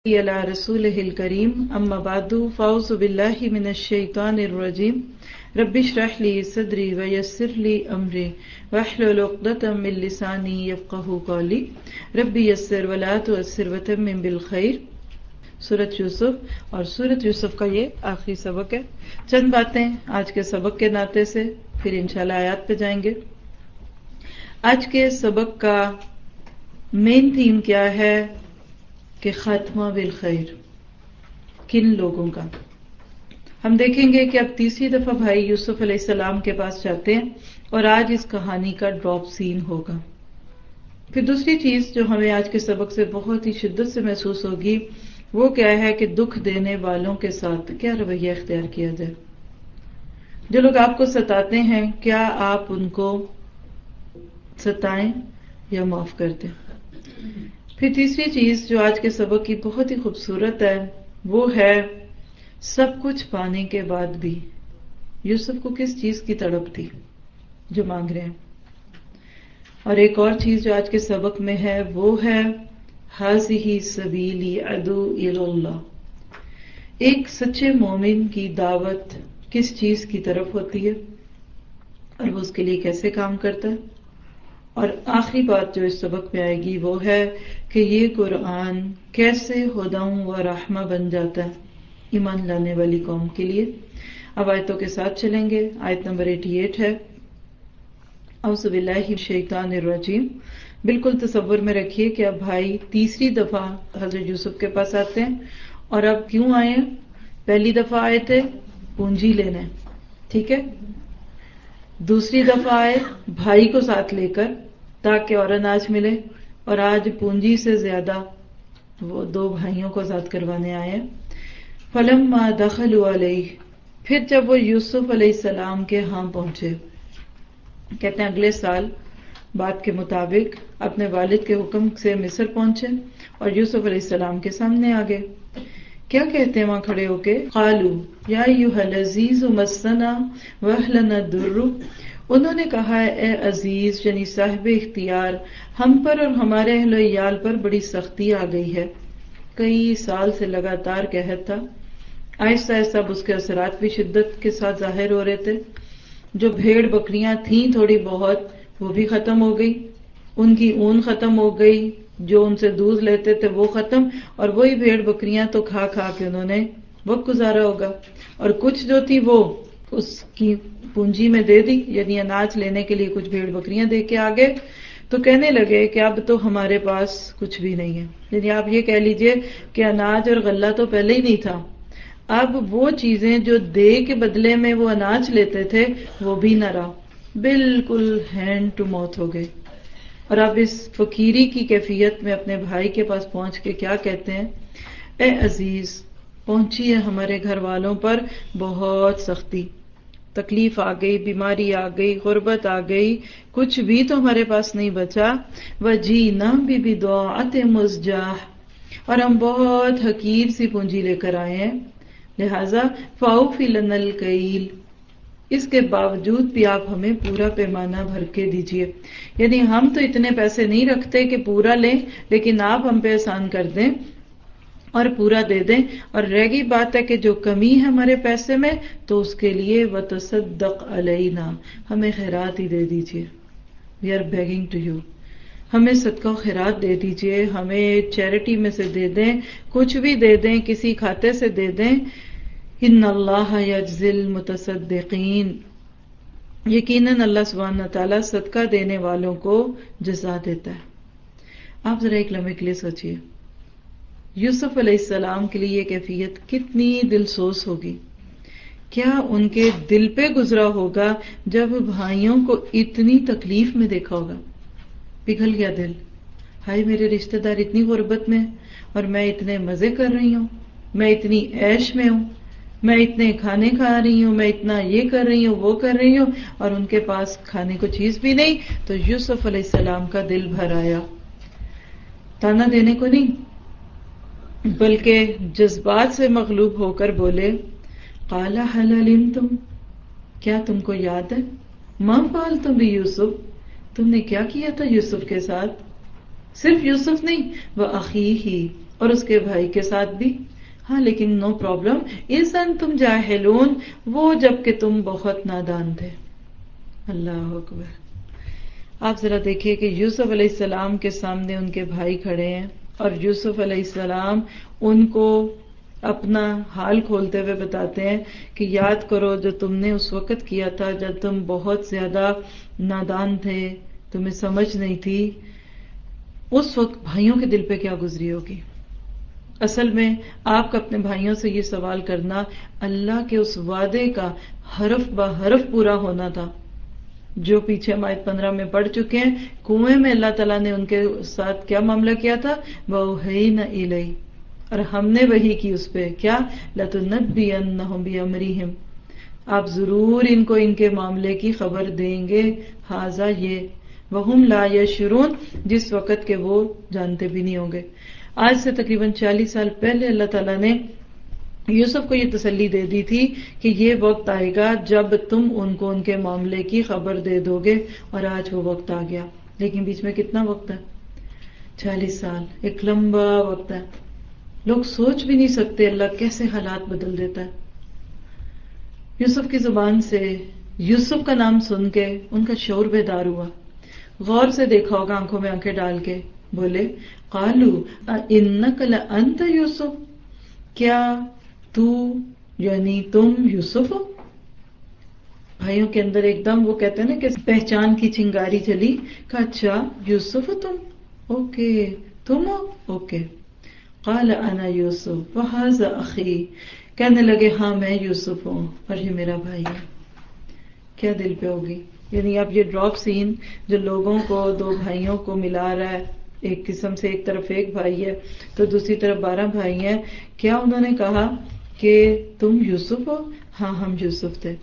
علی رسولہ الکریم اما بعد فاعوذ باللہ من الشیطان الرجیم رب اشرح لی صدری ویسر لی امری واحلل عقدۃ من لسانی یفقہوا قولی رب یسر ولا تعسر وتمم بالخیر۔ سورۃ یوسف اور سورۃ یوسف کا یہ آخری سبق ہے۔ چند باتیں آج کے سبق کے ناطے سے، پھر انشاءاللہ آیات پہ جائیں گے۔ آج کے سبق کا مین تھیم کیا ہے کہ خاتمہ بالخیر، کن لوگوں کا؟ ہم دیکھیں گے کہ اب تیسری دفعہ بھائی یوسف علیہ السلام کے پاس جاتے ہیں اور آج اس کہانی کا ڈراپ سین ہوگا۔ پھر دوسری چیز جو ہمیں آج کے سبق سے بہت ہی شدت سے محسوس ہوگی وہ کیا ہے کہ دکھ دینے والوں کے ساتھ کیا رویہ اختیار کیا جائے۔ جو لوگ آپ کو ستاتے ہیں کیا آپ ان کو ستائیں یا معاف کر دیں؟ پھر تیسری چیز جو آج کے سبق کی بہت ہی خوبصورت ہے وہ ہے سب کچھ پانے کے بعد بھی یوسف کو کس چیز کی تڑپ تھی جو مانگ رہے ہیں۔ اور ایک اور چیز جو آج کے سبق میں ہے وہ ہے ھذہ سبیلی ادعو الی اللہ۔ ایک سچے مومن کی دعوت کس چیز کی طرف ہوتی ہے اور وہ اس کے لیے کیسے کام کرتا ہے۔ اور آخری بات جو اس سبق میں آئے گی وہ ہے کہ یہ قرآن کیسے ہدی و رحمہ بن جاتا ہے ایمان لانے والی قوم کے لیے۔ اب آیتوں کے ساتھ چلیں گے۔ آیت نمبر 88 ہے اعوذ باللہ من الشیطان الرجیم۔ بالکل تصور میں رکھیے کہ اب بھائی تیسری دفعہ حضرت یوسف کے پاس آتے ہیں، اور اب کیوں آئے ہیں؟ پہلی دفعہ آئے تھے پونجی لینے، ٹھیک ہے، دوسری دفعہ آئے بھائی کو ساتھ لے کر تاکہ اور اناج ملے، اور آج پونجی سے زیادہ وہ دو بھائیوں کو آزاد کروانے آئے ہیں۔ فلما دخلوا علیہ، پھر جب وہ یوسف علیہ السلام کے ہاں پہنچے، کہتے ہیں اگلے سال بات کے مطابق اپنے والد کے حکم سے مصر پہنچے اور یوسف علیہ السلام کے سامنے آگے۔ کیا کہتے ہیں وہاں کھڑے ہو کے؟ قالوا یا ایھا العزیز مسنا واہلنا الضر۔ انہوں نے کہا اے عزیز یعنی صاحب اختیار، ہم پر اور ہمارے اہل و عیال پر بڑی سختی آ گئی ہے۔ کئی سال سے لگاتار قحط تھا، آہستہ آہستہ اب اس کے اثرات بھی شدت کے ساتھ ظاہر ہو رہے تھے۔ جو بھیڑ بکریاں تھیں تھوڑی بہت وہ بھی ختم ہو گئی، ان کی اون ختم ہو گئی، جو ان سے دودھ لیتے تھے وہ ختم، اور وہی بھیڑ بکریاں تو کھا کھا کے انہوں نے وقت گزارا ہوگا، اور کچھ جو تھی وہ اس کی پونجی میں دے دی، یعنی اناج لینے کے لیے کچھ بھیڑ بکریاں دے کے آگے، تو کہنے لگے کہ اب تو ہمارے پاس کچھ بھی نہیں ہے۔ یعنی آپ یہ کہہ لیجئے کہ اناج اور غلہ تو پہلے ہی نہیں تھا، اب وہ چیزیں جو دے کے بدلے میں وہ اناج لیتے تھے وہ بھی نہ رہا، بالکل ہینڈ ٹو ماؤتھ ہو گئے۔ اور اب اس فقیری کی کیفیت میں اپنے بھائی کے پاس پہنچ کے کیا کہتے ہیں؟ اے عزیز، پہنچی ہے ہمارے گھر والوں پر بہت سختی، تکلیف آ گئی، بیماری آ گئی، غربت آ گئی، کچھ بھی تو ہمارے پاس نہیں بچا۔ وجینا ببضاعۃ مزجاہ، اور ہم بہت حقیر سی پونجی لے کر آئے ہیں، لہذا فاوفی لنا الکیل، اس کے باوجود بھی آپ ہمیں پورا پیمانہ بھر کے دیجئے۔ یعنی ہم تو اتنے پیسے نہیں رکھتے کہ پورا لیں، لیکن آپ ہم پہ احسان کر دیں اور پورا دے دیں، اور رہ گئی بات ہے کہ جو کمی ہے ہمارے پیسے میں تو اس کے لیے وتصدق علینا، ہمیں خیرات ہی دے دیجئے۔ We are begging to you, ہمیں صدقہ و خیرات دے دیجئے، ہمیں چیریٹی میں سے دے دیں، کچھ بھی دے دیں، کسی کھاتے سے دے دیں۔ ان اللہ یجزی المتصدقین، یقیناً اللہ سبحانہ تعالیٰ صدقہ دینے والوں کو جزا دیتا ہے۔ آپ ذرا ایک لمحے کے لیے سوچئے، یوسف علیہ السلام کے لیے یہ کیفیت کتنی دلسوز ہوگی۔ کیا ان کے دل پہ گزرا ہوگا جب بھائیوں کو اتنی تکلیف میں دیکھا ہوگا؟ پگھل گیا دل، ہائے میرے رشتہ دار اتنی غربت میں اور میں اتنے مزے کر رہی ہوں، میں اتنی عیش میں ہوں، میں اتنے کھانے کھا رہی ہوں، میں اتنا یہ کر رہی ہوں وہ کر رہی ہوں، اور ان کے پاس کھانے کو چیز بھی نہیں۔ تو یوسف علیہ السلام کا دل بھر آیا، تانا دینے کو نہیں بلکہ جذبات سے مغلوب ہو کر بولے، قال هل علمتم، کیا تم کو یاد ہے، ما فعلتم بیوسف، تم نے کیا کیا تھا یوسف کے ساتھ؟ صرف یوسف نہیں، وَأَخِيهِ، اور اس کے بھائی کے ساتھ بھی. ہاں لیکن نو پرابلم، اذ انتم جاہلون، وہ جب کہ تم بہت نادان تھے. اللہ اکبر. آپ ذرا دیکھیے کہ یوسف علیہ السلام کے سامنے ان کے بھائی کھڑے ہیں اور یوسف علیہ السلام ان کو اپنا حال کھولتے ہوئے بتاتے ہیں کہ یاد کرو جو تم نے اس وقت کیا تھا جب تم بہت زیادہ نادان تھے، تمہیں سمجھ نہیں تھی. اس وقت بھائیوں کے دل پہ کیا گزری ہوگی. اصل میں آپ کا اپنے بھائیوں سے یہ سوال کرنا اللہ کے اس وعدے کا حرف بہ حرف پورا ہونا تھا جو پیچھے ہم آیت 15 میں پڑھ چکے ہیں. کنویں میں اللہ تعالیٰ نے ان کے ساتھ کیا معاملہ کیا تھا؟ وَأَوْحَيْنَا إِلَيْهِ، اور ہم نے وحی کی اس پہ کیا؟ لَتُنَبِّئَنَّهُم بِأَمْرِهِمْ، آپ ضرور ان کو ان کے معاملے کی خبر دیں گے. ہذا یہ، وَهُمْ لَا يَشْعُرُونَ، جس وقت کے وہ جانتے بھی نہیں ہوں گے. آج سے تقریباً 40 سال پہلے اللہ تعالیٰ نے یوسف کو یہ تسلی دے دی تھی کہ یہ وقت آئے گا جب تم ان کو ان کے معاملے کی خبر دے دو گے، اور آج وہ وقت آ گیا. لیکن بیچ میں کتنا وقت ہے؟ 40 سال، ایک لمبا وقت ہے. لوگ سوچ بھی نہیں سکتے اللہ کیسے حالات بدل دیتا ہے. یوسف کی زبان سے یوسف کا نام سن کے ان کا شعور بیدار ہوا. غور سے دیکھا ہوگا، آنکھوں میں آنکھیں ڈال کے بولے قالوا انک لانت یوسف، کیا تو یعنی تم یوسف ہو؟ بھائیوں کے اندر ایک دم وہ کہتے ہیں نا کہ پہچان کی چنگاری چلی کہ اچھا یوسف ہو تم، اوکے تم ہو، اوکے. قال انا یوسف وہذا اخی، کہنے لگے ہاں میں یوسف ہوں اور یہ میرا بھائی ہے. کیا دل پہ ہوگی. یعنی اب یہ ڈراپ سین جو لوگوں کو دو بھائیوں کو ملا رہا ہے، ایک قسم سے ایک طرف ایک بھائی ہے تو دوسری طرف 12 بھائی ہیں. کیا انہوں نے کہا کہ تم یوسف ہو؟ ہاں ہم یوسف تھے.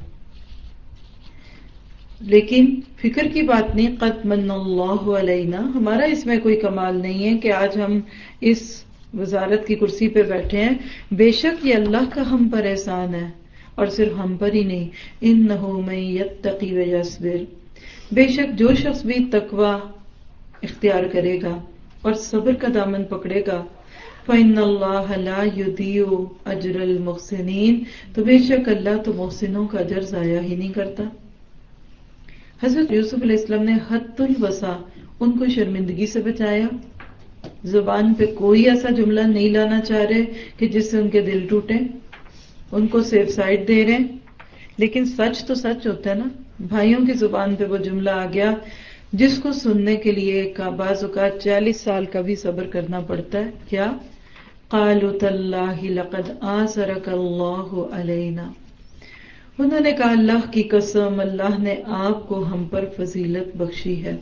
لیکن فکر کی بات نہیں، قد من اللہ علینا، ہمارا اس میں کوئی کمال نہیں ہے کہ آج ہم اس وزارت کی کرسی پہ بیٹھے ہیں. بے شک یہ اللہ کا ہم پر احسان ہے، اور صرف ہم پر ہی نہیں. انہ من یتقی ویصبر، بے شک جو شخص بھی تقوی اختیار کرے گا اور صبر کا دامن پکڑے گا، فإن اللہ لا یضیع اجر المحسنین، تو بے شک اللہ تو محسنوں کا اجر ضائع ہی نہیں کرتا. حضرت یوسف علیہ السلام نے حد الوسع ان کو شرمندگی سے بچایا. زبان پہ کوئی ایسا جملہ نہیں لانا چاہ رہے کہ جس سے ان کے دل ٹوٹے، ان کو سیف سائڈ دے رہے. لیکن سچ تو سچ ہوتا ہے نا. بھائیوں کی زبان پہ وہ جملہ آ گیا جس کو سننے کے لیے بعض اوقات 40 سال کا بھی صبر کرنا پڑتا ہے. کیا؟ قالوا تاللہ لقد آثرک اللہ علینا، انہوں نے کہا اللہ کی قسم اللہ نے آپ کو ہم پر فضیلت بخشی ہے.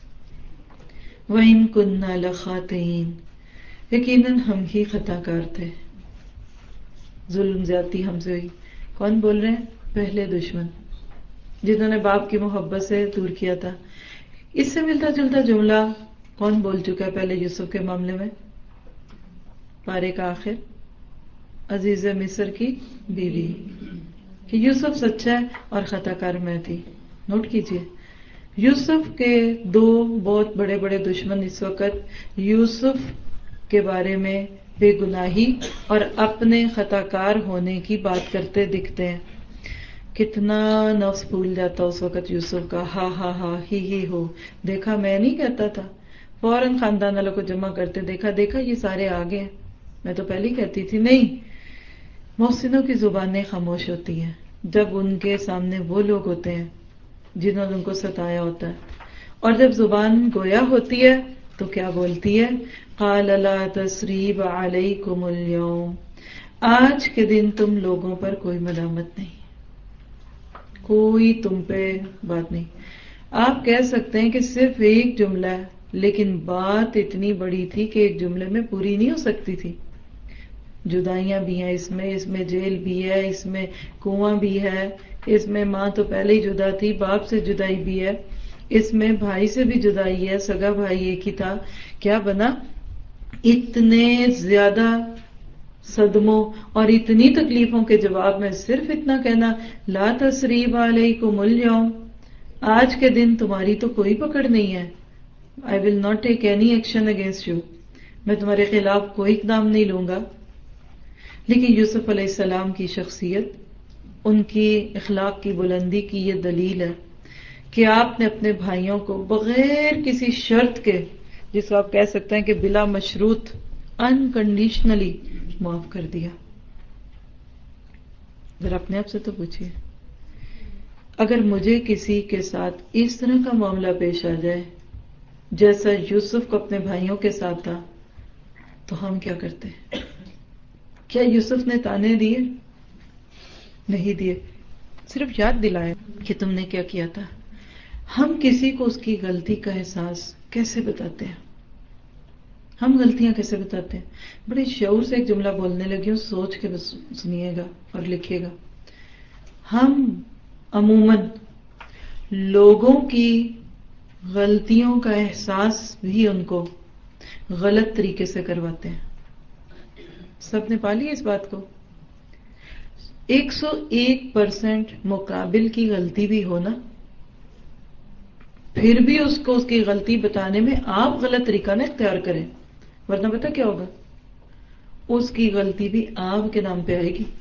وَإِن كُنَّا لَخَاطِئِينَ، یقیناً ہم ہی خطا کار تھے. ظلم زیادتی ہم سے ہوئی. کون بول رہے ہیں؟ پہلے دشمن جنہوں نے باپ کی محبت سے دور کیا تھا. اس سے ملتا جلتا جملہ کون بول چکا ہے پہلے یوسف کے معاملے میں؟ پارے کا آخر عزیز مصر کی بیوی، کہ یوسف سچا ہے اور خطا کار میں تھی. نوٹ کیجئے، یوسف کے دو بہت بڑے بڑے دشمن اس وقت یوسف کے بارے میں بے گناہی اور اپنے خطا کار ہونے کی بات کرتے دکھتے ہیں. کتنا نفس پھول جاتا اس وقت یوسف کا. ہا ہا ہا ہی ہو، دیکھا میں نہیں کہتا تھا. فوراً خاندان والوں کو جمع کرتے، دیکھا یہ سارے آگے ہیں، میں تو پہلے کہتی تھی. نہیں، محسنوں کی زبانیں خاموش ہوتی ہیں جب ان کے سامنے وہ لوگ ہوتے ہیں جنہوں نے ان کو ستایا ہوتا ہے. اور جب زبان گویا ہوتی ہے تو کیا بولتی ہے؟ قال لا تثریب علیکم اليوم، آج کے دن تم لوگوں پر کوئی ملامت نہیں، کوئی تم پہ بات نہیں. آپ کہہ سکتے ہیں کہ صرف ایک جملہ ہے، لیکن بات اتنی بڑی تھی کہ ایک جملے میں پوری نہیں ہو سکتی تھی. جدائیاں بھی ہیں اس میں جیل بھی ہے، اس میں کنواں بھی ہے، اس میں ماں تو پہلے ہی جدا تھی، باپ سے جدائی بھی ہے، اس میں بھائی سے بھی جدائی ہے، سگا بھائی ایک ہی تھا. کیا بنا؟ اتنے زیادہ صدموں اور اتنی تکلیفوں کے جواب میں صرف اتنا کہنا، لا تثریب علیکم اليوم، آج کے دن تمہاری تو کوئی پکڑ نہیں ہے. I will not take any action against you. میں تمہارے خلاف کوئی اقدام نہیں لوں گا. لیکن یوسف علیہ السلام کی شخصیت، ان کی اخلاق کی بلندی کی یہ دلیل ہے کہ آپ نے اپنے بھائیوں کو بغیر کسی شرط کے، جس کو آپ کہہ سکتے ہیں کہ بلا مشروط، انکنڈیشنلی معاف کر دیا. ذرا اپنے آپ سے تو پوچھیے، اگر مجھے کسی کے ساتھ اس طرح کا معاملہ پیش آ جائے جیسا یوسف کو اپنے بھائیوں کے ساتھ تھا، تو ہم کیا کرتے ہیں؟ کیا یوسف نے تانے دیے؟ نہیں دیے، صرف یاد دلائے کہ تم نے کیا کیا تھا. ہم کسی کو اس کی غلطی کا احساس کیسے بتاتے ہیں؟ ہم غلطیاں کیسے بتاتے ہیں؟ بڑے شعور سے ایک جملہ بولنے لگی ہوں، سوچ کے بس سنیے گا اور لکھیے گا. ہم عموماً لوگوں کی غلطیوں کا احساس بھی ان کو غلط طریقے سے کرواتے ہیں. سب نے پا لی اس بات کو؟ 101% مقابل کی غلطی بھی ہونا، پھر بھی اس کو اس کی غلطی بتانے میں آپ غلط طریقہ نہ اختیار کریں، ورنہ پتہ کیا ہوگا؟ اس کی غلطی بھی آپ کے نام پہ آئے گی.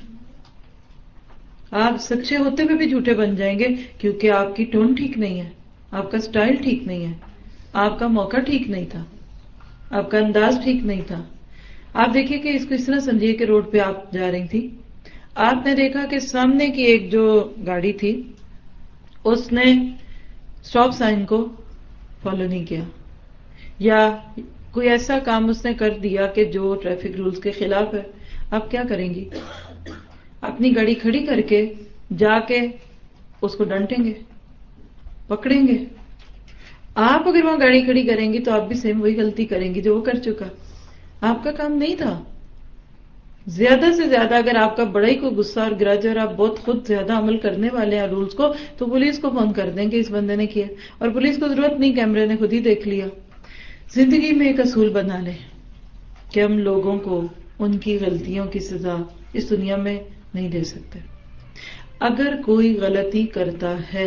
آپ سچے ہوتے ہوئے بھی جھوٹے بن جائیں گے، کیونکہ آپ کی ٹون ٹھیک نہیں ہے، آپ کا سٹائل ٹھیک نہیں ہے، آپ کا موقع ٹھیک نہیں تھا، آپ کا انداز ٹھیک نہیں تھا. آپ دیکھیے کہ اس کو اس طرح سمجھیے کہ روڈ پہ آپ جا رہی تھی، آپ نے دیکھا کہ سامنے کی ایک جو گاڑی تھی اس نے اسٹاپ سائن کو فالو نہیں کیا، یا کوئی ایسا کام اس نے کر دیا کہ جو ٹریفک رولز کے خلاف ہے. آپ کیا کریں گی؟ اپنی گاڑی کھڑی کر کے جا کے اس کو ڈانٹیں گے، پکڑیں گے. آپ اگر وہاں گاڑی کھڑی کریں گی تو آپ بھی سیم وہی غلطی کریں گی جو وہ کر چکا. آپ کا کام نہیں تھا. زیادہ سے زیادہ اگر آپ کا بڑا ہی کوئی غصہ اور گرج اور آپ بہت خود زیادہ عمل کرنے والے ہیں رولز کو، تو پولیس کو فون کر دیں کہ اس بندے نے کیا، اور پولیس کو ضرورت نہیں، کیمرے نے خود ہی دیکھ لیا. زندگی میں ایک اصول بنا لیں کہ ہم لوگوں کو ان کی غلطیوں کی سزا اس دنیا میں نہیں دے سکتے. اگر کوئی غلطی کرتا ہے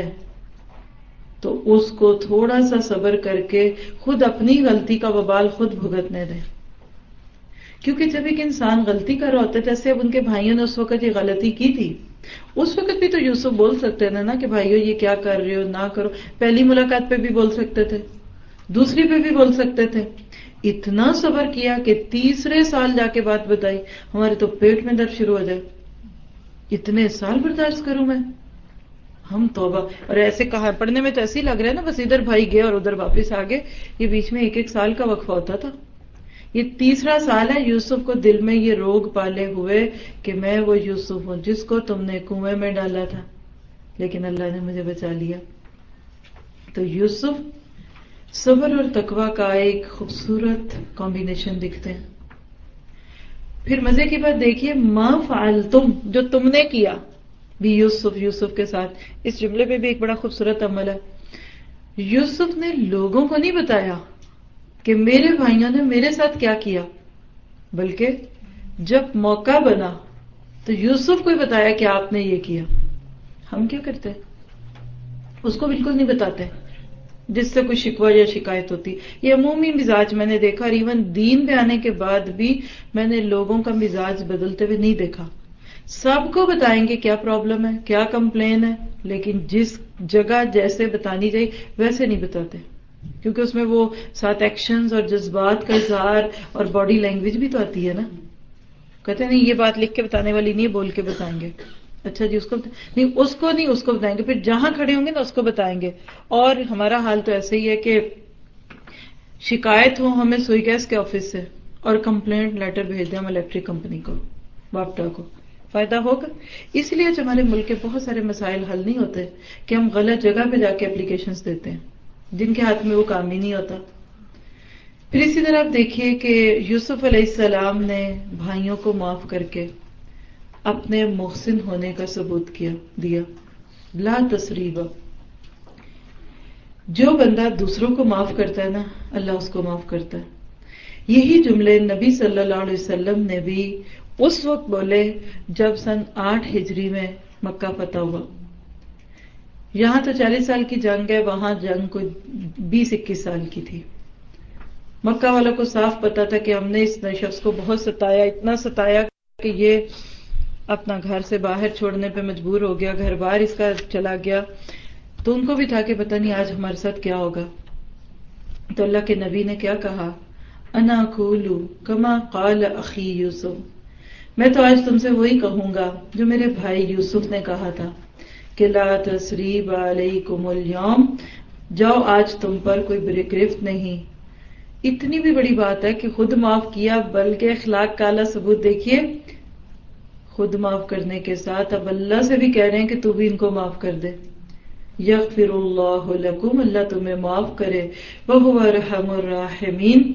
تو اس کو تھوڑا سا صبر کر کے خود اپنی غلطی کا وبال خود بھگتنے دیں. کیونکہ جب ایک انسان غلطی کر رہا ہوتا ہے، جیسے اب ان کے بھائیوں نے اس وقت یہ غلطی کی تھی، اس وقت بھی تو یوسف بول سکتے تھے نا کہ بھائیو یہ کیا کر رہے ہو، نہ کرو. پہلی ملاقات پہ بھی بول سکتے تھے، دوسری پہ بھی بول سکتے تھے. اتنا صبر کیا کہ تیسرے سال جا کے بات بتائی. ہمارے تو پیٹ میں درد شروع ہو جائے، اتنے سال برداشت کروں میں؟ ہم توبہ. اور ایسے کہا پڑھنے میں تو ایسے ہی لگ رہا ہے نا، بس ادھر بھائی گئے اور ادھر واپس آ گئے. یہ بیچ میں ایک سال کا وقفہ ہوتا تھا. یہ تیسرا سال ہے یوسف کو دل میں یہ روگ پالے ہوئے کہ میں وہ یوسف ہوں جس کو تم نے کنویں میں ڈالا تھا، لیکن اللہ نے مجھے بچا لیا. تو یوسف صبر اور تقوی کا ایک خوبصورت کمبینیشن دکھتے ہیں. پھر مزے کی بات دیکھیے، ما فعلتم، جو تم نے کیا بھی یوسف کے ساتھ. اس جملے پہ بھی ایک بڑا خوبصورت عمل ہے. یوسف نے لوگوں کو نہیں بتایا کہ میرے بھائیوں نے میرے ساتھ کیا کیا، بلکہ جب موقع بنا تو یوسف کو ہی بتایا کہ آپ نے یہ کیا. ہم کیا کرتے ہیں؟ اس کو بالکل نہیں بتاتے جس سے کوئی شکوہ یا شکایت ہوتی. یہ عمومی مزاج میں نے دیکھا، اور ایون دین پہ آنے کے بعد بھی میں نے لوگوں کا مزاج بدلتے ہوئے نہیں دیکھا. سب کو بتائیں گے کیا پرابلم ہے، کیا کمپلین ہے، لیکن جس جگہ جیسے بتانی چاہیے ویسے نہیں بتاتے، کیونکہ اس میں وہ ساتھ ایکشنز اور جذبات کا اظہار اور باڈی لینگویج بھی تو آتی ہے نا. کہتے ہیں نہیں یہ بات لکھ کے بتانے والی نہیں، بول کے بتائیں گے. اچھا جی، اس کو نہیں، اس کو بتائیں گے، پھر جہاں کھڑے ہوں گے نا اس کو بتائیں گے. اور ہمارا حال تو ایسے ہی ہے کہ شکایت ہو ہمیں سوئی گیس کے آفس سے اور کمپلینٹ لیٹر بھیج دیں ہم الیکٹرک کمپنی کو، واپٹا کو، فائدہ ہوگا. اس لیے آج ہمارے ملک کے بہت سارے مسائل حل نہیں ہوتے کہ ہم غلط جگہ پہ جا کے اپلیکیشنز دیتے ہیں جن کے ہاتھ میں وہ کام ہی نہیں ہوتا. پھر اسی طرح آپ دیکھیے کہ یوسف علیہ السلام نے بھائیوں کو معاف کر کے اپنے محسن ہونے کا ثبوت دیا. لا تثریب، جو بندہ دوسروں کو معاف کرتا ہے نا اللہ اس کو معاف کرتا ہے. یہی جملے نبی صلی اللہ علیہ وسلم نے بھی اس وقت بولے جب سن 8 ہجری میں مکہ فتح ہوا. یہاں تو 40 سال کی جنگ ہے، وہاں جنگ کوئی 20-21 سال کی تھی. مکہ والوں کو صاف پتا تھا کہ ہم نے اس نئے شخص کو بہت ستایا، اتنا ستایا کہ یہ اپنا گھر سے باہر چھوڑنے پہ مجبور ہو گیا، گھر باہر اس کا چلا گیا. تو ان کو بھی تھا کہ پتہ نہیں آج ہمارے ساتھ کیا ہوگا. تو اللہ کے نبی نے کیا کہا، انا اقول کما قال اخی یوسف، میں تو آج تم سے وہی کہوں گا جو میرے بھائی یوسف نے کہا تھا کہ لا تثریب علیکم اليوم، جاؤ آج تم پر کوئی گرفت نہیں. اتنی بھی بڑی بات ہے کہ خود معاف کیا، بلکہ اخلاق کا اعلیٰ ثبوت دیکھیے، خود معاف کرنے کے ساتھ اب اللہ سے بھی کہہ رہے ہیں کہ تو بھی ان کو معاف کر دے. یغفر اللہ لکم، اللہ تمہیں معاف کرے، وہو ارحم الراحمین،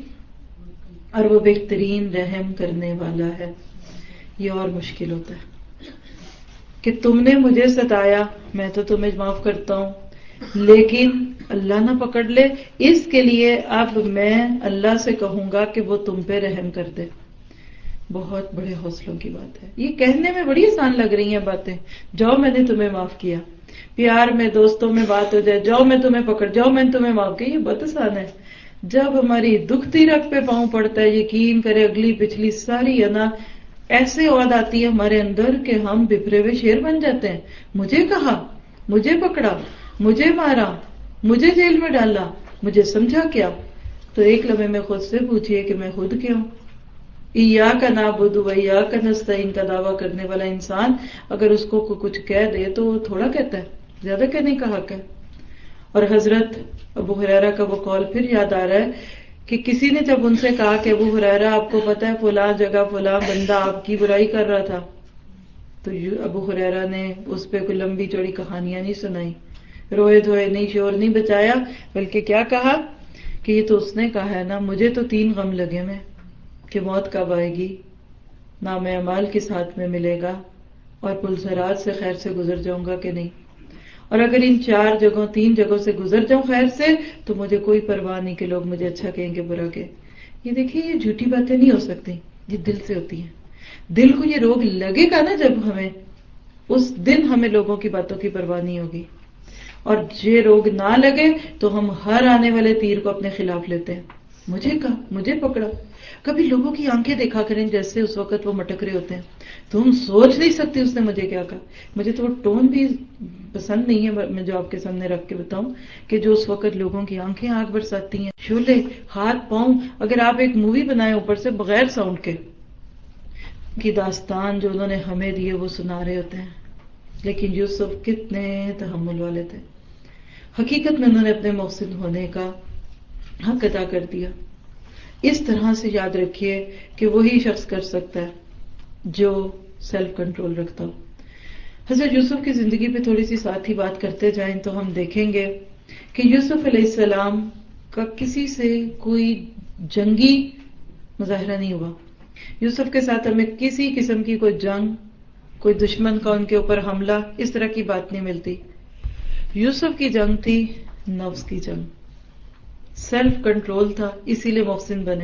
اور وہ بہترین رحم کرنے والا ہے. یہ اور مشکل ہوتا ہے کہ تم نے مجھے ستایا، میں تو تمہیں معاف کرتا ہوں، لیکن اللہ نہ پکڑ لے، اس کے لیے اب میں اللہ سے کہوں گا کہ وہ تم پہ رحم کر دے. بہت بڑے حوصلوں کی بات ہے. یہ کہنے میں بڑی آسان لگ رہی ہیں باتیں، جاؤ میں نے تمہیں معاف کیا، پیار میں دوستوں میں بات ہو جائے، جاؤ میں تمہیں پکڑ، جاؤ میں نے تمہیں معاف کیا، یہ بہت آسان ہے. جب ہماری دکھتی رگ پہ پاؤں پڑتا ہے، یقین کرے اگلی پچھلی ساری انا ایسے عہد آتی ہے ہمارے اندر کہ ہم بپھرے ہوئے شیر بن جاتے ہیں. مجھے کہا، مجھے پکڑا، مجھے مارا، مجھے جیل میں ڈالا، مجھے سمجھا کیا. تو ایک لمحے میں خود سے پوچھئے کہ میں خود کیا ہوں. ایاک نعبد و ایاک نستعین کا دعویٰ کرنے والا انسان اگر اس کو کچھ کہہ دے تو وہ تھوڑا کہتا ہے، زیادہ کہنے کا حق ہے. اور حضرت ابو ہریرہ کا وہ قول پھر یاد آ رہا ہے کہ کسی نے جب ان سے کہا کہ ابو ہریرہ آپ کو پتہ ہے فلاں جگہ فلاں بندہ آپ کی برائی کر رہا تھا، تو ابو ہریرہ نے اس پہ کوئی لمبی چوڑی کہانیاں نہیں سنائی، روئے دھوئے نہیں، شور نہیں بچایا، بلکہ کیا کہا کہ یہ تو اس نے کہا ہے نا، مجھے تو 3 غم لگے میں کہ موت کب آئے گی، نام اعمال کس ہاتھ میں ملے گا، اور پلسرات سے خیر سے گزر جاؤں گا کہ نہیں. اور اگر ان 3 جگہوں سے گزر جاؤں خیر سے تو مجھے کوئی پرواہ نہیں کہ لوگ مجھے اچھا کہیں کہ برا کہیں. یہ دیکھیے، یہ جھوٹی باتیں نہیں ہو سکتی، یہ دل سے ہوتی ہیں. دل کو یہ روگ لگے گا نا جب ہمیں، اس دن ہمیں لوگوں کی باتوں کی پرواہ نہیں ہوگی. اور یہ روگ نہ لگے تو ہم ہر آنے والے تیر کو اپنے خلاف لیتے ہیں. مجھے کہا، مجھے پکڑا. کبھی لوگوں کی آنکھیں دیکھا کریں جیسے اس وقت وہ مٹک رہے ہوتے ہیں، تو ہم سوچ نہیں سکتے اس نے مجھے کیا کہا. مجھے تو وہ ٹون بھی پسند نہیں ہے میں جو آپ کے سامنے رکھ کے بتاؤں کہ جو اس وقت لوگوں کی آنکھیں آگ برساتی ہیں، شعلے، ہاتھ پاؤں. اگر آپ ایک مووی بنائیں اوپر سے بغیر ساؤنڈ کے، کی داستان جو انہوں نے ہمیں دی ہے وہ سنا رہے ہوتے ہیں. لیکن یوسف کتنے تحمل والے تھے. حقیقت میں انہوں نے اپنے محسن ہونے کا حق ادا کر دیا. اس طرح سے یاد رکھیے کہ وہی شخص کر سکتا ہے جو سیلف کنٹرول رکھتا ہو. حضرت یوسف کی زندگی پہ تھوڑی سی ساتھ ہی بات کرتے جائیں تو ہم دیکھیں گے کہ یوسف علیہ السلام کا کسی سے کوئی جنگی مظاہرہ نہیں ہوا. یوسف کے ساتھ ہمیں کسی قسم کی کوئی جنگ، کوئی دشمن کا ان کے اوپر حملہ، اس طرح کی بات نہیں ملتی. یوسف کی جنگ تھی نفس کی جنگ، سیلف کنٹرول تھا، اسی لیے محسن بنے.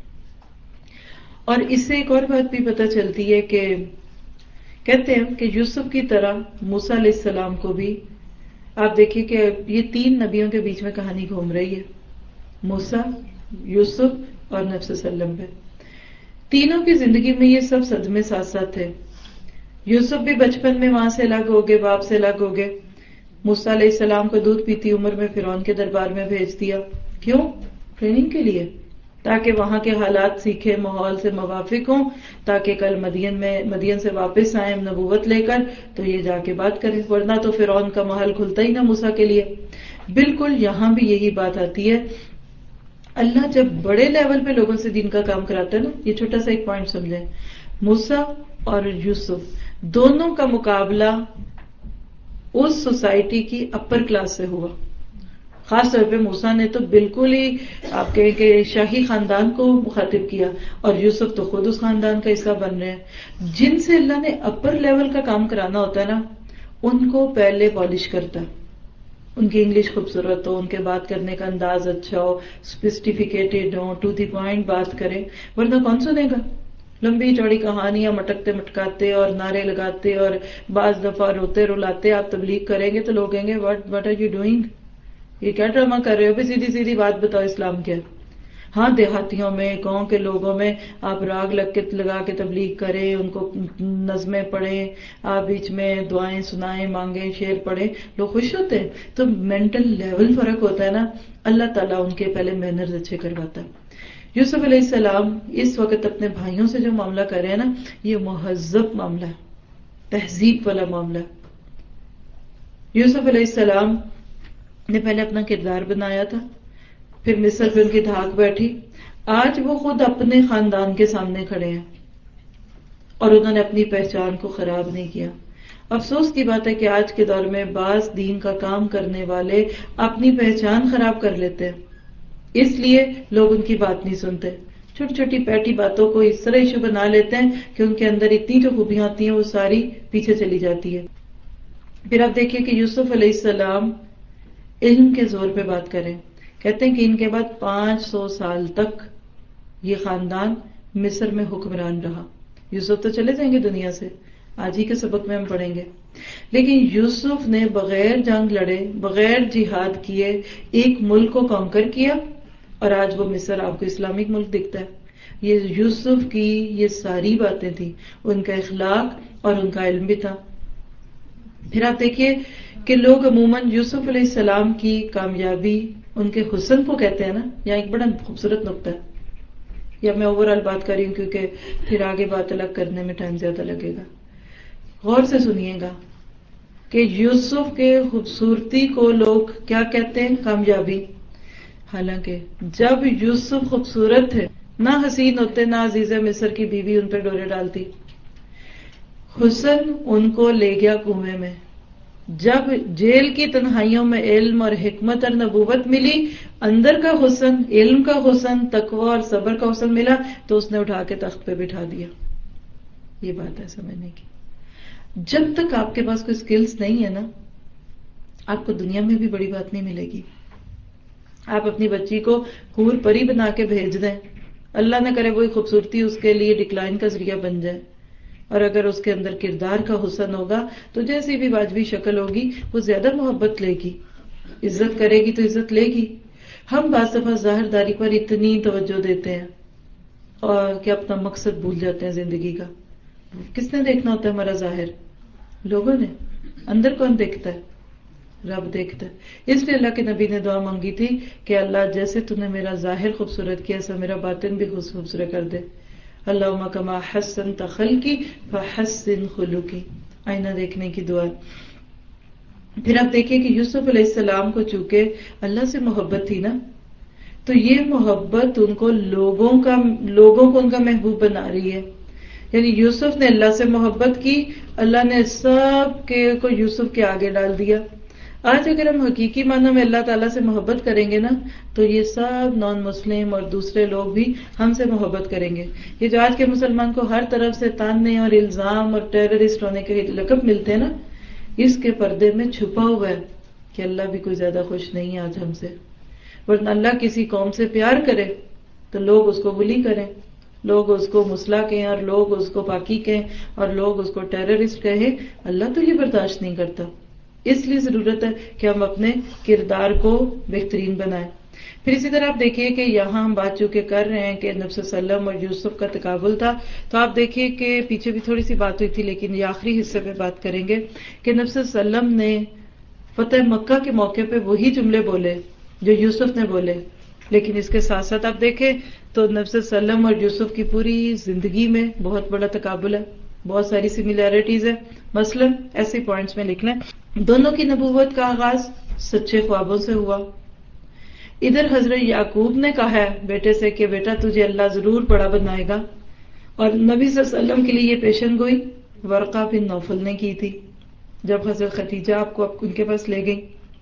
اور اس سے ایک اور بات بھی پتہ چلتی ہے کہ کہتے ہیں کہ یوسف کی طرح موسیٰ علیہ السلام کو بھی، آپ دیکھیے کہ یہ 3 نبیوں کے بیچ میں کہانی گھوم رہی ہے، موسیٰ، یوسف اور نبی صلی اللہ علیہ وسلم پہ. تینوں کی زندگی میں یہ سب صدمے ساتھ ساتھ تھے. یوسف بھی بچپن میں وہاں سے الگ ہو گئے، باپ سے الگ ہو گئے. موسیٰ علیہ السلام کو دودھ پیتی عمر میں فرعون کے دربار میں بھیج دیا. کیوں؟ ٹریننگ کے لیے، تاکہ وہاں کے حالات سیکھے، ماحول سے موافق ہوں، تاکہ کل مدین سے واپس آئیں نبوت لے کر تو یہ جا کے بات کریں، ورنہ تو فرعون کا محل کھلتا ہی نہ موسیٰ کے لیے. بالکل یہاں بھی یہی بات آتی ہے. اللہ جب بڑے لیول پہ لوگوں سے دین کا کام کراتا ہے نا، یہ چھوٹا سا ایک پوائنٹ سمجھیں، موسیٰ اور یوسف دونوں کا مقابلہ اس سوسائٹی کی اپر کلاس سے ہوا. خاص طور پہ موسیٰ نے تو بالکل ہی آپ کہیں کہ شاہی خاندان کو مخاطب کیا، اور یوسف تو خود اس خاندان کا حصہ بن رہے ہیں. جن سے اللہ نے اپر لیول کا کام کرانا ہوتا ہے نا، ان کو پہلے پالش کرتا ہے. ان کی انگلش خوبصورت ہو، ان کے بات کرنے کا انداز اچھا ہو، سوفسٹیفیکیٹڈ ہو، ٹو دی پوائنٹ بات کرے، ورنہ کون سنے گا؟ لمبی چوڑی کہانیاں مٹکتے مٹکاتے اور نعرے لگاتے اور بعض دفعہ روتے رلاتے آپ تبلیغ کریں گے تو لوگ کہیں گے واٹ آر یو ڈوئنگ، یہ کیا ڈرامہ کر رہے ہو؟ بھی سیدھی سیدھی بات بتاؤ، اسلام کیا. ہاں دیہاتیوں میں، گاؤں کے لوگوں میں آپ راگ لگا کے تبلیغ کریں، ان کو نظمیں پڑھیں، آپ بیچ میں دعائیں سنائیں، مانگیں، شعر پڑھیں، لوگ خوش ہوتے ہیں. تو مینٹل لیول فرق ہوتا ہے نا. اللہ تعالیٰ ان کے پہلے مینرز اچھے کرواتا ہے. یوسف علیہ السلام اس وقت اپنے بھائیوں سے جو معاملہ کر رہے ہیں نا، یہ مہذب معاملہ ہے، تہذیب والا معاملہ ہے. یوسف علیہ السلام نے پہلے اپنا کردار بنایا تھا، پھر مصر پہ ان کی دھاک بیٹھی. آج وہ خود اپنے خاندان کے سامنے کھڑے ہیں اور انہوں نے اپنی پہچان کو خراب نہیں کیا. افسوس کی بات ہے کہ آج کے دور میں بعض دین کا کام کرنے والے اپنی پہچان خراب کر لیتے ہیں، اس لیے لوگ ان کی بات نہیں سنتے. چھوٹی چھوٹی پیٹی باتوں کو اس طرح ایشو بنا لیتے ہیں کہ ان کے اندر اتنی جو خوبیاں ہوتی ہیں وہ ساری پیچھے چلی جاتی ہے. پھر آپ دیکھیے کہ یوسف علیہ السلام علم کے زور پہ بات کریں. کہتے ہیں کہ ان کے بعد 500 سال تک یہ خاندان مصر میں حکمران رہا. یوسف تو چلے جائیں گے دنیا سے، آج ہی کے سبق میں ہم پڑھیں گے، لیکن یوسف نے بغیر جنگ لڑے، بغیر جہاد کیے ایک ملک کو کانکر کیا، اور آج وہ مصر آپ کو اسلامک ملک دکھتا ہے. یہ یوسف کی یہ ساری باتیں تھیں، ان کا اخلاق اور ان کا علم بھی تھا. پھر آپ دیکھیے کہ لوگ عموماً یوسف علیہ السلام کی کامیابی ان کے حسن کو کہتے ہیں نا. یہاں ایک بڑا خوبصورت نقطہ ہے، یا میں اوور آل بات کر رہی ہوں کیونکہ پھر آگے بات الگ کرنے میں ٹائم زیادہ لگے گا. غور سے سنیے گا کہ یوسف کے خوبصورتی کو لوگ کیا کہتے ہیں؟ کامیابی. حالانکہ جب یوسف خوبصورت تھے، نہ حسین ہوتے، نہ عزیز مصر کی بیوی ان پہ ڈورے ڈالتی. حسن ان کو لے گیا کنویں میں. جب جیل کی تنہائیوں میں علم اور حکمت اور نبوت ملی، اندر کا حسن، علم کا حسن، تقوی اور صبر کا حسن ملا، تو اس نے اٹھا کے تخت پہ بٹھا دیا. یہ بات ہے سمجھنے کی. جب تک آپ کے پاس کوئی سکلز نہیں ہے نا، آپ کو دنیا میں بھی بڑی بات نہیں ملے گی. آپ اپنی بچی کو حور پری بنا کے بھیج دیں، اللہ نہ کرے وہی خوبصورتی اس کے لیے ڈکلائن کا ذریعہ بن جائے. اور اگر اس کے اندر کردار کا حسن ہوگا تو جیسی بھی واجبی شکل ہوگی وہ زیادہ محبت لے گی، عزت کرے گی تو عزت لے گی. ہم بعض دفعہ ظاہر داری پر اتنی توجہ دیتے ہیں اور کہ اپنا مقصد بھول جاتے ہیں زندگی کا. کس نے دیکھنا ہوتا ہے ہمارا ظاہر؟ لوگوں نے. اندر کون دیکھتا ہے؟ رب دیکھتا ہے. اس لیے اللہ کے نبی نے دعا مانگی تھی کہ اللہ جیسے تو نے میرا ظاہر خوبصورت کیا، ایسا میرا باطن بھی خوبصورت کر دے. اللہم کما حسنت خلقی فحسن خلقی. آئینہ دیکھنے کی دعا. پھر آپ دیکھیں کہ یوسف علیہ السلام کو چونکہ اللہ سے محبت تھی نا، تو یہ محبت ان کو لوگوں کو ان کا محبوب بنا رہی ہے. یعنی یوسف نے اللہ سے محبت کی، اللہ نے سب کو یوسف کے آگے ڈال دیا. آج اگر ہم حقیقی معنوں میں اللہ تعالیٰ سے محبت کریں گے نا، تو یہ سب نان مسلم اور دوسرے لوگ بھی ہم سے محبت کریں گے. یہ جو آج کے مسلمان کو ہر طرف سے تانے اور الزام اور ٹیررسٹ ہونے کے لقب ملتے ہیں نا، اس کے پردے میں چھپا ہوا ہے کہ اللہ بھی کوئی زیادہ خوش نہیں ہے آج ہم سے. ورنہ اللہ کسی قوم سے پیار کرے تو لوگ اس کو بلی کریں، لوگ اس کو مسلح کہیں، اور لوگ اس کو پاکی کہیں، اور لوگ اس کو ٹیررسٹ کہیں. اللہ تو یہ برداشت نہیں کرتا. اس لیے ضرورت ہے کہ ہم اپنے کردار کو بہترین بنائیں. پھر اسی طرح آپ دیکھیے کہ یہاں ہم بات چونکہ کر رہے ہیں کہ نبی صلی اللہ علیہ وسلم اور یوسف کا تقابل تھا، تو آپ دیکھیے کہ پیچھے بھی تھوڑی سی بات ہوئی تھی، لیکن یہ آخری حصے پہ بات کریں گے کہ نبی صلی اللہ علیہ وسلم نے فتح مکہ کے موقع پہ وہی جملے بولے جو یوسف نے بولے. لیکن اس کے ساتھ ساتھ آپ دیکھیں تو نبی صلی اللہ علیہ وسلم اور یوسف کی پوری زندگی میں بہت بڑا تقابل ہے، بہت ساری سملیرٹیز ہیں. مثلا ایسے پوائنٹس میں لکھ لیں. دونوں کی نبوت کا آغاز سچے خوابوں سے ہوا. ادھر حضرت یعقوب نے کہا ہے بیٹے سے کہ بیٹا تجھے اللہ ضرور بڑا بنائے گا، اور نبی صلی اللہ علیہ وسلم کے لیے یہ پیشن گوئی ورقہ بن نوفل نے کی تھی جب حضرت خدیجہ آپ کو ان کے پاس لے گئی.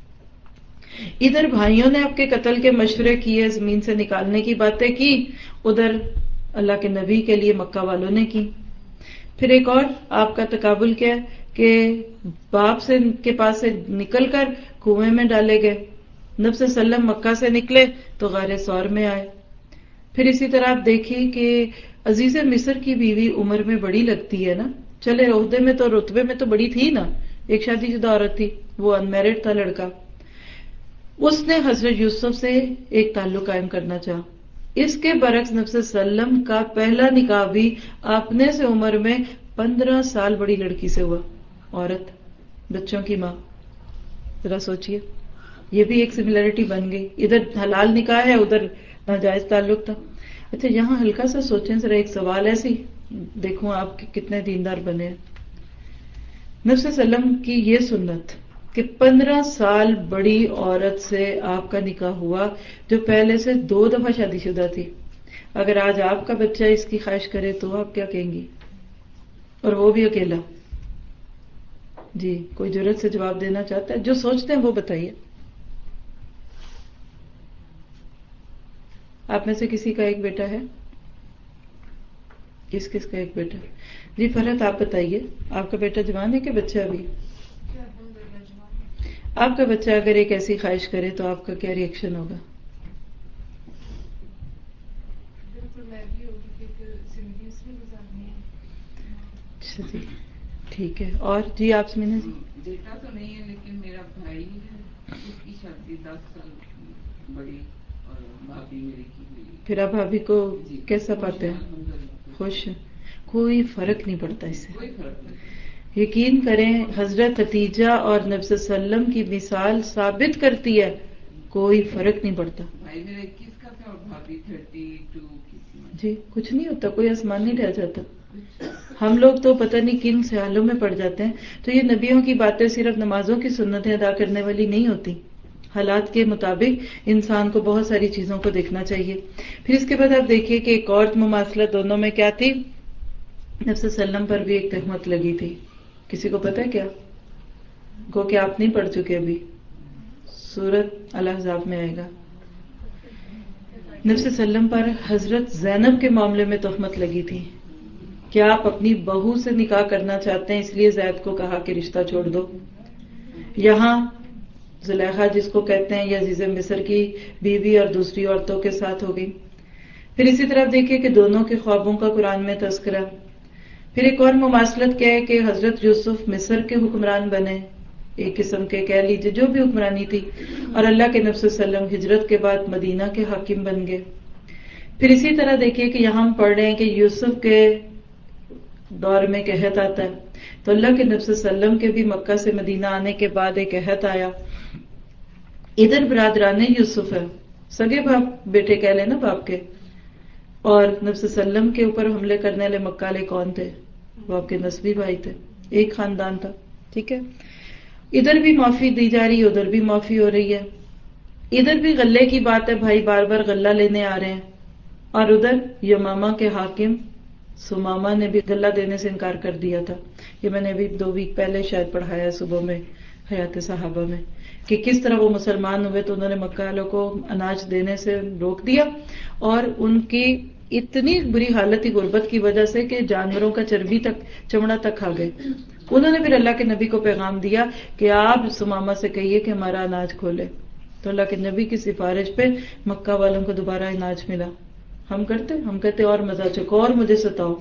ادھر بھائیوں نے آپ کے قتل کے مشورے کیے، زمین سے نکالنے کی باتیں کی، ادھر اللہ کے نبی کے لیے مکہ والوں نے کی. پھر ایک اور آپ کا تقابل کیا ہے کہ باپ سے کے پاس سے نکل کر کنویں میں ڈالے گئے. نبی صلی اللہ علیہ وسلم مکہ سے نکلے تو غار ثور میں آئے. پھر اسی طرح آپ دیکھیے کہ عزیز مصر کی بیوی عمر میں بڑی لگتی ہے نا، چلے عہدے میں تو رتبے میں تو بڑی تھی نا، ایک شادی شدہ عورت تھی، وہ انمیرڈ تھا لڑکا. اس نے حضرت یوسف سے ایک تعلق قائم کرنا چاہا. اس کے برعکس نبی صلی اللہ علیہ وسلم کا پہلا نکاح بھی اپنے سے عمر میں 15 سال بڑی لڑکی سے ہوا، عورت، بچوں کی ماں. ذرا سوچئے، یہ بھی ایک سملیرٹی بن گئی. ادھر حلال نکاح ہے، ادھر ناجائز تعلق تھا. اچھا یہاں ہلکا سا سوچیں ذرا، ایک سوال ایسے دیکھوں آپ کتنے دیندار بنے ہیں. نبی صلی اللہ علیہ وسلم کی یہ سنت کہ 15 سال بڑی عورت سے آپ کا نکاح ہوا جو پہلے سے 2 دفعہ شادی شدہ تھی. اگر آج آپ کا بچہ اس کی خواہش کرے تو آپ کیا کہیں گی؟ اور وہ بھی اکیلا. جی کوئی جرات سے جواب دینا چاہتا ہے؟ جو سوچتے ہیں وہ بتائیے. آپ میں سے کسی کا ایک بیٹا ہے؟ کس کا ایک بیٹا؟ جی فرحت آپ بتائیے، آپ کا بیٹا جوان ہے کہ بچہ ابھی؟ آپ کا بچہ اگر ایک ایسی خواہش کرے تو آپ کا کیا ری ایکشن ہوگا؟ اچھا جی ٹھیک ہے. اور جی آپ سمجھیں. جی بیٹا تو نہیں ہے لیکن میرا بھائی ہے، اس کی شادی 10 سال بڑی اور بھابھی میری کی ہوئی. پھر آپ بھابھی کو کیسا پاتے ہیں؟ خوش. کوئی فرق نہیں پڑتا اس سے، کوئی فرق نہیں. یقین کریں حضرت خدیجہ اور نبی صلی اللہ علیہ وسلم کی مثال ثابت کرتی ہے کوئی فرق نہیں پڑتا. بھائی میرا 21 کا تھا اور بھابھی 32 کی. جی کچھ نہیں ہوتا، کوئی آسمان نہیں رہ جاتا. ہم لوگ تو پتہ نہیں کن خیالوں میں پڑ جاتے ہیں. تو یہ نبیوں کی باتیں صرف نمازوں کی سنتیں ادا کرنے والی نہیں ہوتی. حالات کے مطابق انسان کو بہت ساری چیزوں کو دیکھنا چاہیے. پھر اس کے بعد آپ دیکھیے کہ ایک اور مماثلت دونوں میں کیا تھی. نبی صلی اللہ علیہ وسلم پر بھی ایک تہمت لگی تھی. کسی کو پتہ ہے کیا؟ گو کہ آپ نہیں پڑھ چکے ابھی، سورۃ الاحزاب میں آئے گا. نبی صلی اللہ علیہ وسلم پر حضرت زینب کے معاملے میں تہمت لگی تھی کہ آپ اپنی بہو سے نکاح کرنا چاہتے ہیں، اس لیے زید کو کہا کہ رشتہ چھوڑ دو. یہاں زلیخا جس کو کہتے ہیں یہ عزیز مصر کی بیوی اور دوسری عورتوں کے ساتھ ہو گئی. پھر اسی طرح دیکھیے کہ دونوں کے خوابوں کا قرآن میں تذکرہ. پھر ایک اور مماثلت کیا ہے کہ حضرت یوسف مصر کے حکمران بنے، ایک قسم کے کہہ لیجیے جو بھی حکمرانی تھی، اور اللہ کے نبی صلی اللہ علیہ وسلم ہجرت کے بعد مدینہ کے حاکم بن گئے. پھر اسی طرح دیکھیے کہ یہاں ہم پڑھ رہے ہیں کہ یوسف کے دور میں قحط آتا ہے، تو اللہ کے نبی صلی اللہ علیہ وسلم کے بھی مکہ سے مدینہ آنے کے بعد ایک قحط آیا. ادھر برادران یوسف ہے، سگے باپ بیٹے کہہ لیں نا باپ کے، اور نبی صلی اللہ علیہ وسلم کے اوپر حملے کرنے والے مکہ والے کون تھے؟ وہ آپ کے نسبی بھائی تھے، ایک خاندان تھا. ٹھیک ہے، ادھر بھی معافی دی جا رہی ہے، ادھر بھی معافی ہو رہی ہے. ادھر بھی غلے کی بات ہے، بھائی بار بار غلہ لینے آ رہے ہیں، اور ادھر یمامہ کے حاکم سمامہ نے بھی غلہ دینے سے انکار کر دیا تھا. یہ میں نے ابھی 2 ویک پہلے شاید پڑھایا صبح میں حیات صحابہ میں، کہ کس طرح وہ مسلمان ہوئے تو انہوں نے مکہ والوں کو اناج دینے سے روک دیا، اور ان کی اتنی بری حالت تھی غربت کی وجہ سے کہ جانوروں کا چربی تک، چمڑا تک کھا گئے. انہوں نے پھر اللہ کے نبی کو پیغام دیا کہ آپ سمامہ سے کہیے کہ ہمارا اناج کھولے. تو اللہ کے نبی کی سفارش پہ مکہ والوں کو دوبارہ اناج ملا. ہم کہتے اور مزہ چکو اور مجھے ستاؤ.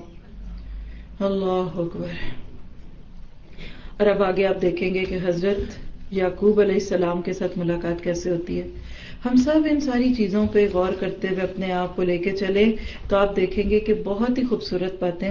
اللہ اکبر. اور اب آگے آپ دیکھیں گے کہ حضرت یعقوب علیہ السلام کے ساتھ ملاقات کیسے ہوتی ہے. ہم سب ان ساری چیزوں پہ غور کرتے ہوئے اپنے آپ کو لے کے چلے تو آپ دیکھیں گے کہ بہت ہی خوبصورت باتیں.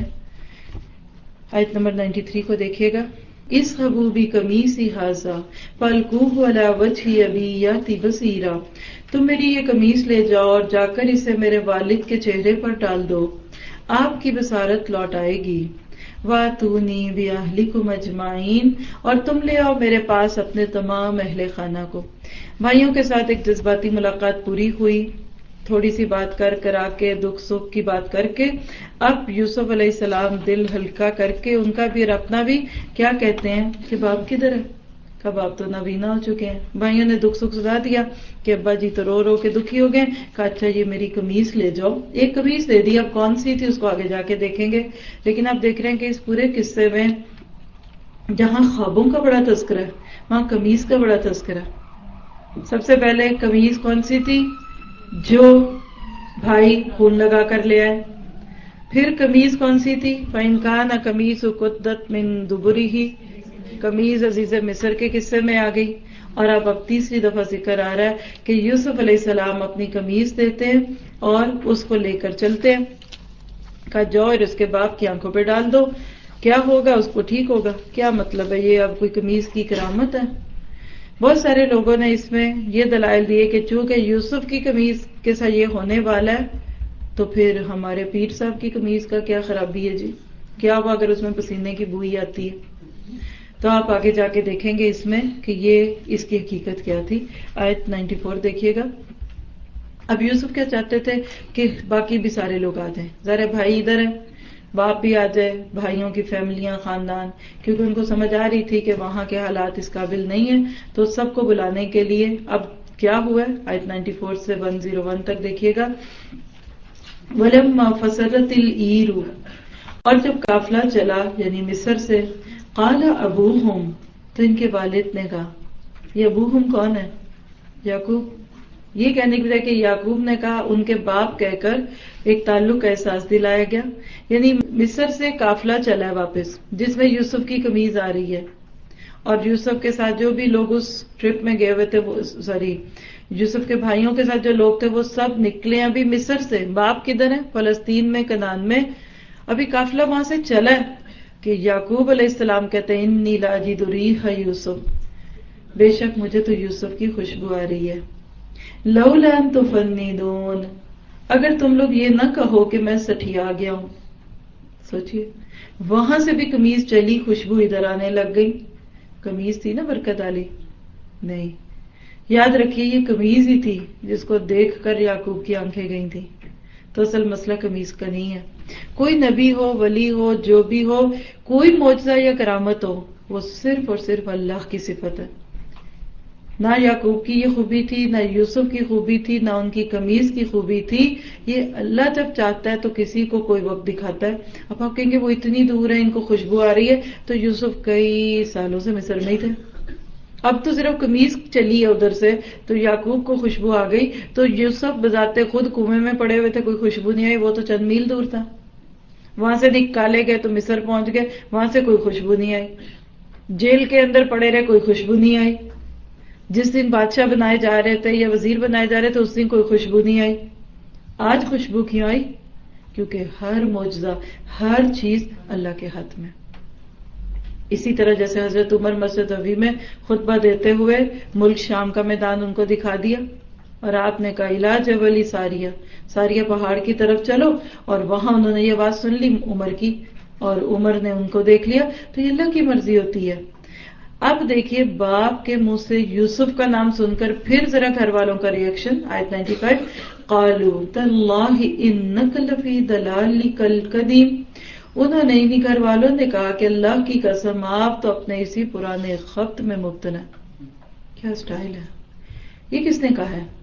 آیت نمبر 93 کو دیکھیے گا. اذهبوا بقمیصی ھذا فالقوہ علی وجہ ابی یأتی بصیرا. تم میری یہ قمیص لے جاؤ اور جا کر اسے میرے والد کے چہرے پر ڈال دو، آپ کی بصارت لوٹ آئے گی. وَأْتُونِي بِأَهْلِكُمْ أَجْمَعِينَ. اور تم لے آؤ میرے پاس اپنے تمام اہل خانہ کو. بھائیوں کے ساتھ ایک جذباتی ملاقات پوری ہوئی، تھوڑی سی بات کرا کے، دکھ سکھ کی بات کر کے، اب یوسف علیہ السلام دل ہلکا کر کے ان کا بھی اور اپنا بھی کیا کہتے ہیں کہ باپ کدھر ہے؟ کب آپ تو نابینا ہو چکے ہیں. بھائیوں نے دکھ سکھ سنا دیا کہ ابا جی تو رو رو کے دکھی ہو گئے. کہا اچھا یہ میری قمیص لے جاؤ. ایک قمیص دے دی، اب کون سی تھی اس کو آگے جا کے دیکھیں گے. لیکن آپ دیکھ رہے ہیں کہ اس پورے قصے میں جہاں خوابوں کا بڑا تذکرہ ہے وہاں قمیص کا بڑا تذکرہ. سب سے پہلے قمیص کون سی تھی؟ جو بھائی خون لگا کر لے آئے. پھر قمیص کون سی تھی؟ فَإِنْ كَانَ قَمِيصُهُ قُدَّتْ مِنْ دُبُرِهِ. قمیص عزیز مصر کے قصے میں آ گئی. اور اب تیسری دفعہ ذکر آ رہا ہے کہ یوسف علیہ السلام اپنی قمیص دیتے ہیں اور اس کو لے کر چلتے ہیں، کہا جاؤ اور اس کے باپ کی آنکھوں پہ ڈال دو، کیا ہوگا اس کو ٹھیک ہوگا۔ کیا مطلب ہے؟ یہ اب کوئی قمیص کی کرامت ہے؟ بہت سارے لوگوں نے اس میں یہ دلائل دیے کہ چونکہ یوسف کی قمیص کے ساتھ یہ ہونے والا ہے تو پھر ہمارے پیر صاحب کی قمیص کا کیا خرابی ہے جی؟ کیا ہوا اگر اس میں پسینے کی بوئی آتی ہے؟ تو آپ آگے جا کے دیکھیں گے اس میں کہ یہ اس کی حقیقت کیا تھی۔ آیت 94 دیکھیے گا۔ اب یوسف کیا چاہتے تھے کہ باقی بھی سارے لوگ آ جائیں، ذرا بھائی ادھر ہیں، باپ بھی آ جائے، بھائیوں کی فیملیاں، خاندان، کیونکہ ان کو سمجھ آ رہی تھی کہ وہاں کے حالات اس قابل نہیں ہیں، تو سب کو بلانے کے لیے اب کیا ہوا ہے؟ آیت 94 سے 101 تک دیکھیے گا۔ وَلَمَّا فَصَلَتِ الْعِيرُ، اور جب قافلہ چلا یعنی مصر سے، قال ابوہم، تو ان کے والد نے کہا، یہ ابوہم کون ہے؟ یعقوب۔ یہ کہنے کی بجائے کہ یعقوب نے کہا، ان کے باپ کہہ کر ایک تعلق کا احساس دلایا گیا۔ یعنی مصر سے قافلہ چلا ہے واپس، جس میں یوسف کی قمیض آ رہی ہے، اور یوسف کے ساتھ جو بھی لوگ اس ٹرپ میں گئے ہوئے تھے، یوسف کے بھائیوں کے ساتھ جو لوگ تھے وہ سب نکلے ہیں ابھی مصر سے۔ باپ کدھر ہے؟ فلسطین میں، کنعان میں۔ ابھی قافلہ وہاں سے چلا ہے کہ یعقوب علیہ السلام کہتے ہیں انی لاجد ریح یوسف، بے شک مجھے تو یوسف کی خوشبو آ رہی ہے۔ لولا ان تفندون، اگر تم لوگ یہ نہ کہو کہ میں سٹھیا گیا ہوں۔ سوچئے وہاں سے بھی قمیض چلی، خوشبو ادھر آنے لگ گئی۔ قمیض تھی نا برکت والی؟ نہیں، یاد رکھیے یہ قمیض ہی تھی جس کو دیکھ کر یعقوب کی آنکھیں گئی تھی۔ تو اصل مسئلہ قمیض کا نہیں ہے۔ کوئی نبی ہو، ولی ہو، جو بھی ہو، کوئی معجزہ یا کرامت ہو، وہ صرف اور صرف اللہ کی صفت ہے۔ نہ یعقوب کی یہ خوبی تھی، نہ یوسف کی خوبی تھی، نہ ان کی قمیض کی خوبی تھی۔ یہ اللہ جب چاہتا ہے تو کسی کو کوئی وقت دکھاتا ہے۔ اب آپ کہیں گے وہ اتنی دور ہے، ان کو خوشبو آ رہی ہے، تو یوسف کئی سالوں سے مصر میں ہی تھے۔ اب تو صرف قمیض چلی ہے ادھر سے تو یعقوب کو خوشبو آ گئی، تو یوسف بذات خود کنویں میں پڑے ہوئے تھے، کوئی خوشبو نہیں آئی، وہ تو چند میل دور تھا۔ وہاں سے نکالے گئے تو مصر پہنچ گئے، وہاں سے کوئی خوشبو نہیں آئی۔ جیل کے اندر پڑے رہے، کوئی خوشبو نہیں آئی۔ جس دن بادشاہ بنائے جا رہے تھے یا وزیر بنائے جا رہے تھے اس دن کوئی خوشبو نہیں آئی۔ آج خوشبو کیوں آئی؟ کیونکہ ہر معجزہ، ہر چیز اللہ کے ہاتھ میں۔ اسی طرح جیسے حضرت عمر مسجد نبوی میں خطبہ دیتے ہوئے ملک شام کا میدان ان کو دکھا دیا، اور آپ نے کہا الی جبل ساریہ، ساریہ پہاڑ کی طرف چلو، اور وہاں انہوں نے یہ بات سن لی عمر کی، اور عمر نے ان کو دیکھ لیا۔ تو یہ اللہ کی مرضی ہوتی ہے۔ اب دیکھیے باپ کے منہ سے یوسف کا نام سن کر پھر ذرا گھر والوں کا ریئیکشن۔ آیت 95، قالوا تاللہ انک لفی ضلالک القدیم، انہوں نے انہی گھر والوں نے کہا کہ اللہ کی قسم آپ تو اپنے اسی پرانے خبط میں مبتلا۔ کیا سٹائل ہے! یہ کس نے کہا ہے؟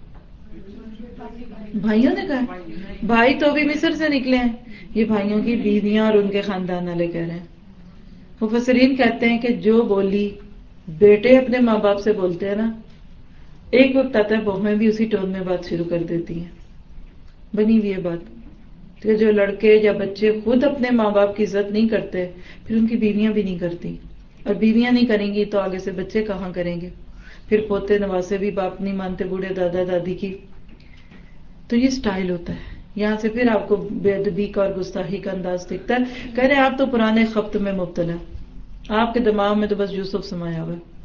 بھائیوں نے کہا ہے۔ بھائی تو ابھی مصر سے نکلے ہیں، یہ بھائیوں کی بیویاں اور ان کے خاندان والے کہہ رہے ہیں۔ مفسرین کہتے ہیں کہ جو بولی بیٹے اپنے ماں باپ سے بولتے ہیں نا، ایک وقت آتا ہے بہویں بھی اسی ٹون میں بات شروع کر دیتی ہیں۔ بنی ہوئی ہے بات کہ جو لڑکے یا بچے خود اپنے ماں باپ کی عزت نہیں کرتے، پھر ان کی بیویاں بھی نہیں کرتی، اور بیویاں نہیں کریں گی تو آگے سے بچے کہاں کریں گے؟ پھر پوتے نواسے بھی باپ نہیں مانتے، بوڑھے دادا دادی کی۔ تو یہ سٹائل ہوتا ہے۔ یہاں سے پھر آپ کو بے ادبی کا اور گستاخی کا انداز دکھتا ہے۔ کہہ رہے آپ تو پرانے خبط میں مبتلا، آپ کے دماغ میں تو بس یوسف سمایا ہوا ہے۔